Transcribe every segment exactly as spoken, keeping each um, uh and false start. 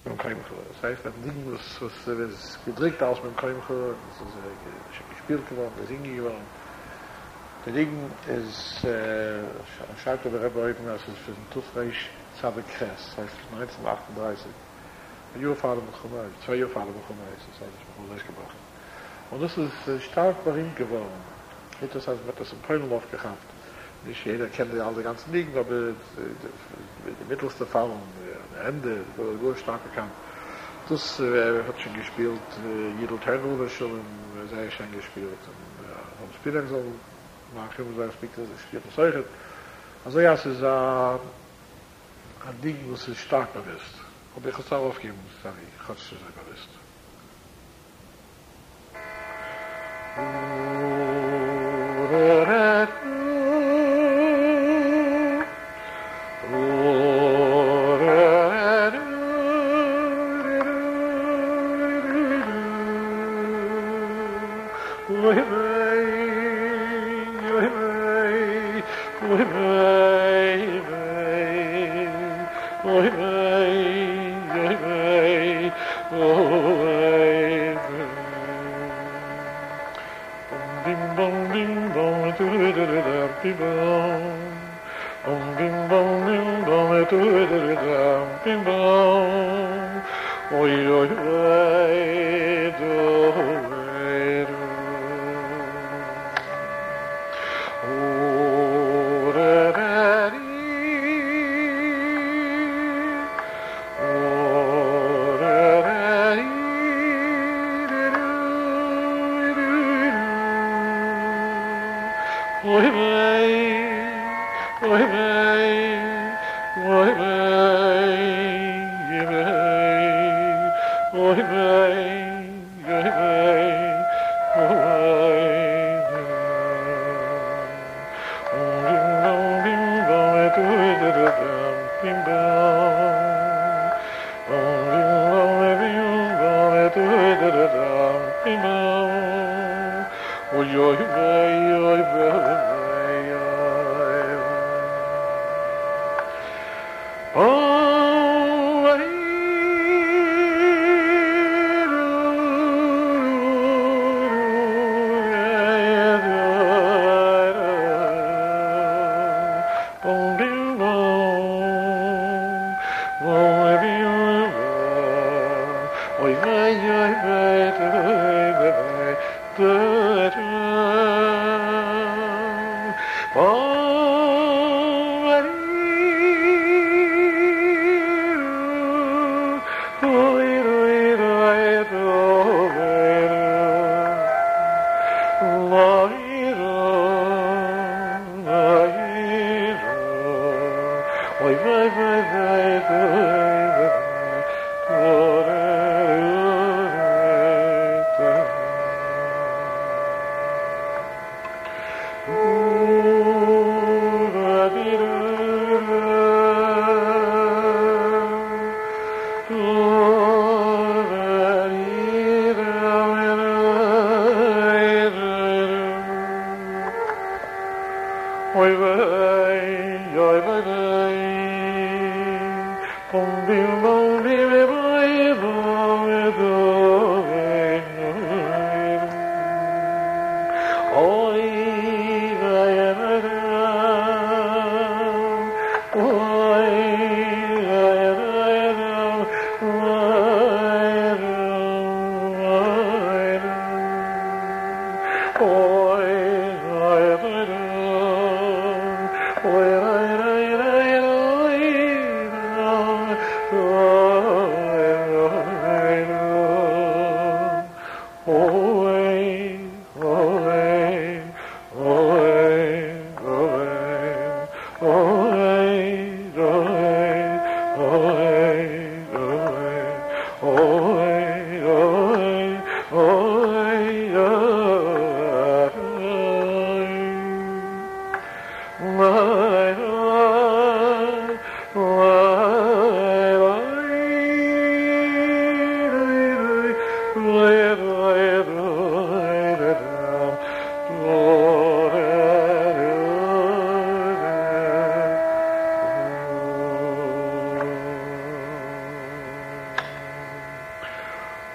mit dem Keimche. Das heißt, das Ding, was, was, was gedrückt aus mit dem Keimche, das ist äh, gespielt geworden, das ist Inge geworden. Der Ding ist, äh, schreibt der Rebbe heute, das ist für den Tufreich Zabek Kress, das heißt neunzehnhundertachtunddreißig. Ein Jahr Vater mit Chumais, zwei Jahre Vater mit Chumais, das habe ich mir durchgebracht. Und das ist äh, stark berühmt geworden. Das heißt, man hat das im Pönenlauf gehabt. Nicht jeder kennt ja alle ganzen Ligen, aber die, die, die mittelste Fahrung, am Ende, wo er stark bekannt. Das äh, hat schon gespielt, äh, Jidl Ternhuber schon sehr schön gespielt. Und ja, vom Spielen so, nach ihm sagen, spielt das, spielt das solche. Also ja, es ist äh, ein Ding, was es stark bewusst. Und ich kann es auch aufgeben, sage ich, ich kann es selber bewusst. Oh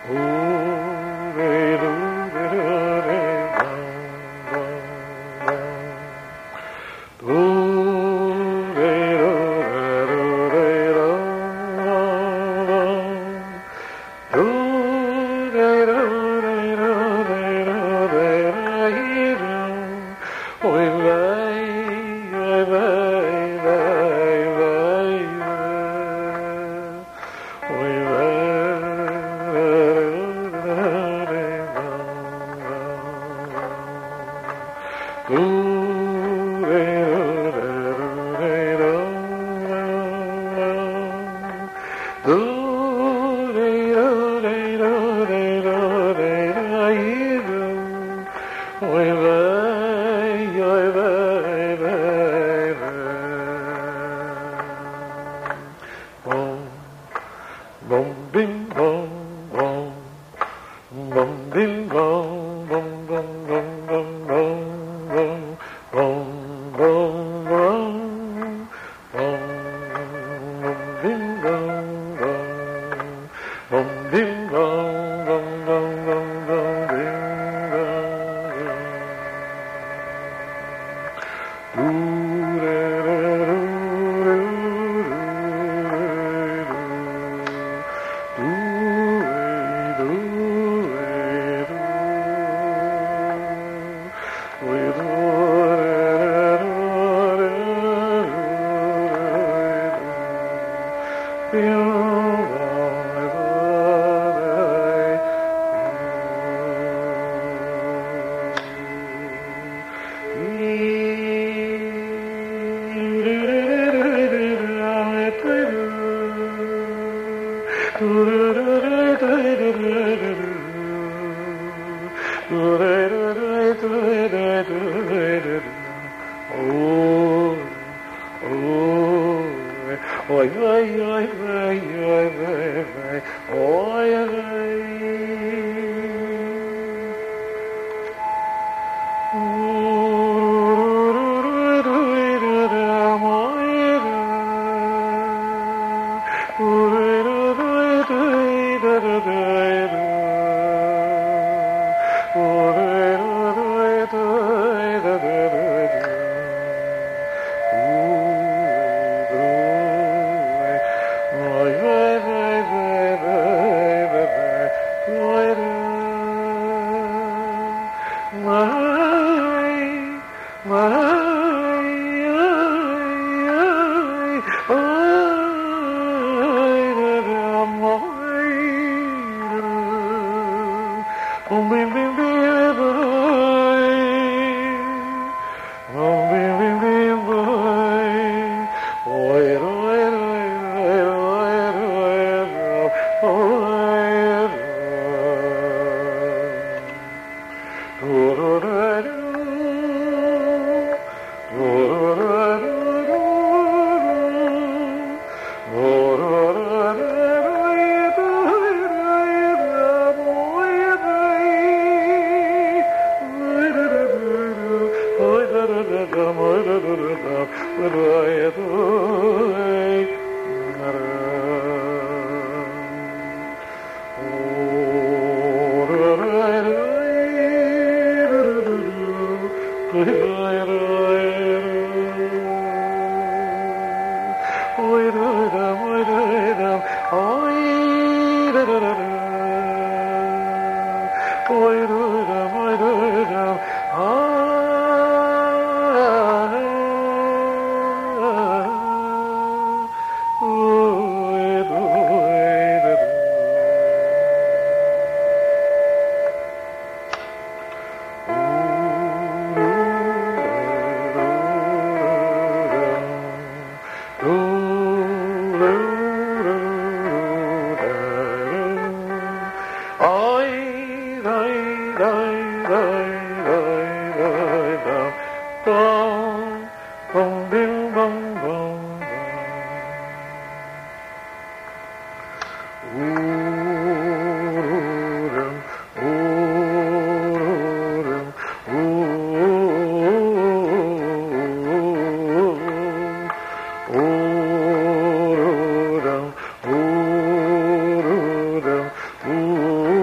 Ooh.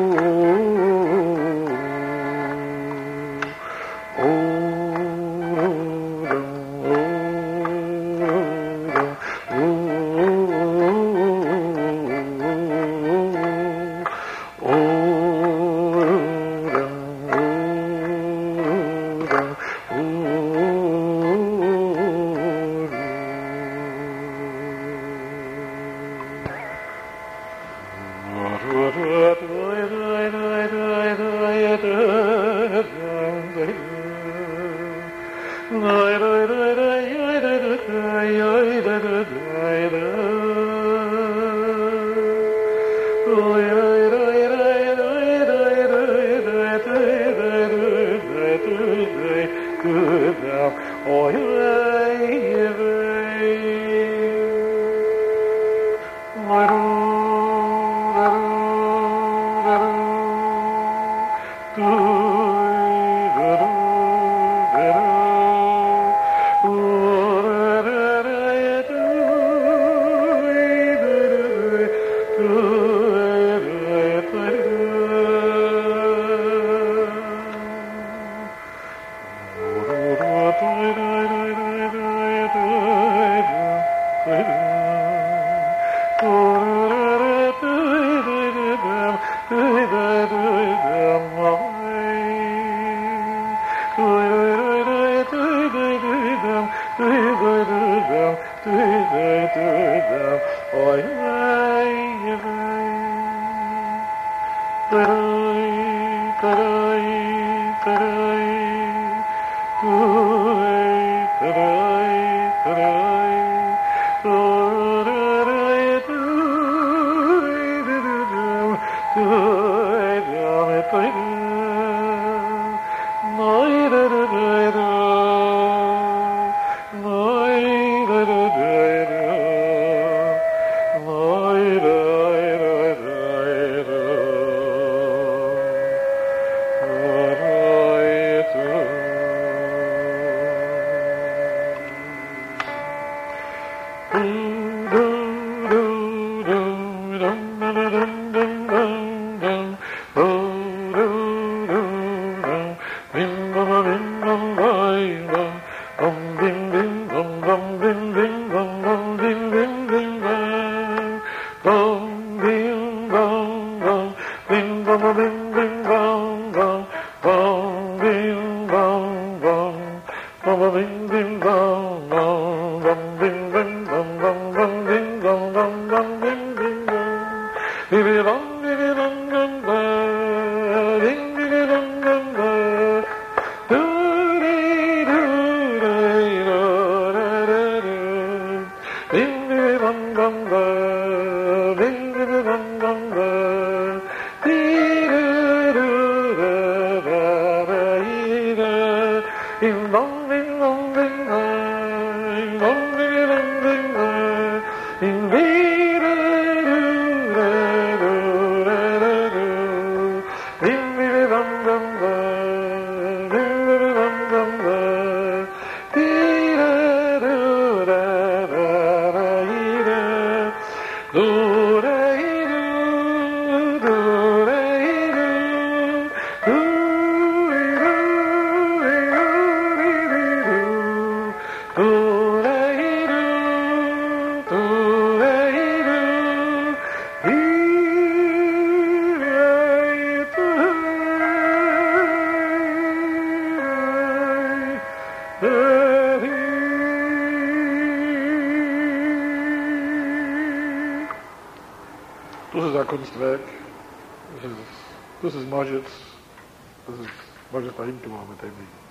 Das ist ein Kunstwerk. Das ist, das ist Majid. Das ist Majid Rahim gemacht mit dem Ding.